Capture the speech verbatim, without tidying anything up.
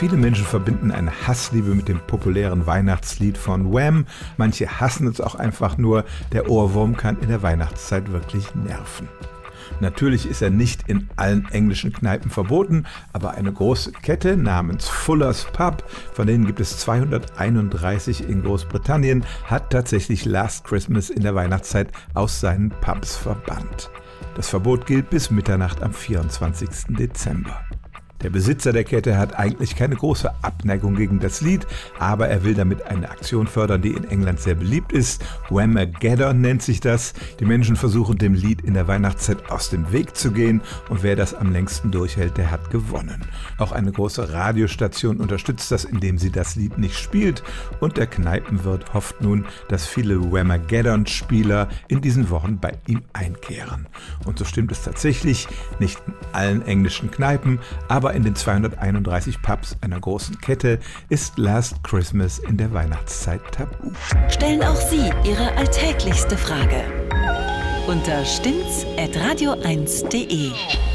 Viele Menschen verbinden eine Hassliebe mit dem populären Weihnachtslied von Wham. Manche hassen es auch einfach nur. Der Ohrwurm kann in der Weihnachtszeit wirklich nerven. Natürlich ist er nicht in allen englischen Kneipen verboten, aber eine große Kette namens Fuller's Pub, von denen gibt es zweihunderteinunddreißig in Großbritannien, hat tatsächlich Last Christmas in der Weihnachtszeit aus seinen Pubs verbannt. Das Verbot gilt bis Mitternacht am vierundzwanzigsten Dezember. Der Besitzer der Kette hat eigentlich keine große Abneigung gegen das Lied, aber er will damit eine Aktion fördern, die in England sehr beliebt ist. Whamageddon nennt sich das. Die Menschen versuchen, dem Lied in der Weihnachtszeit aus dem Weg zu gehen und wer das am längsten durchhält, der hat gewonnen. Auch eine große Radiostation unterstützt das, indem sie das Lied nicht spielt und der Kneipenwirt hofft nun, dass viele Whamageddon-Spieler in diesen Wochen bei ihm einkehren. Und so stimmt es tatsächlich, nicht in allen englischen Kneipen, aber in den zweihunderteinunddreißig Pubs einer großen Kette ist Last Christmas in der Weihnachtszeit tabu. Stellen auch Sie Ihre alltäglichste Frage unter stimmt's at radio eins punkt de.